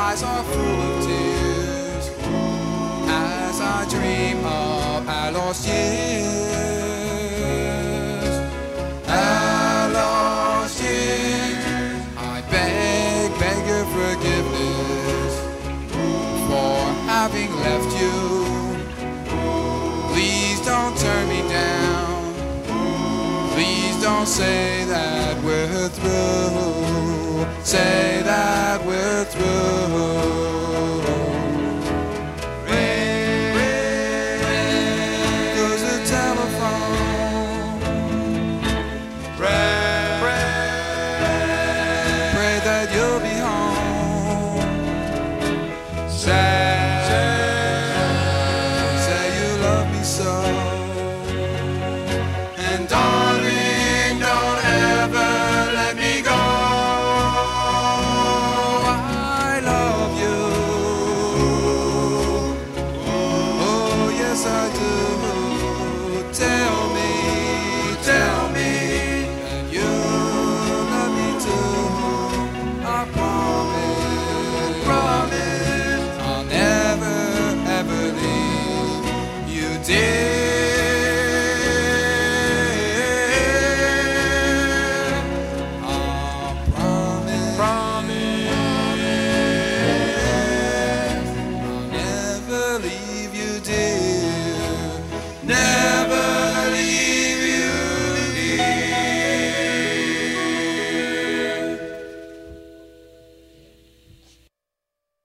eyes are full of tears as I dream of our lost years. Our lost years. I beg your forgiveness for having left you. Please don't turn me down. Please don't say that we're through. Say that we're through. Goes the telephone. Pray that you'll be home. Say you love me so. And darling, don't ever let me go. I love you. Oh, yes I do. Tell me that you love me too. I promise I'll never ever leave you, dear. Leave you, dear.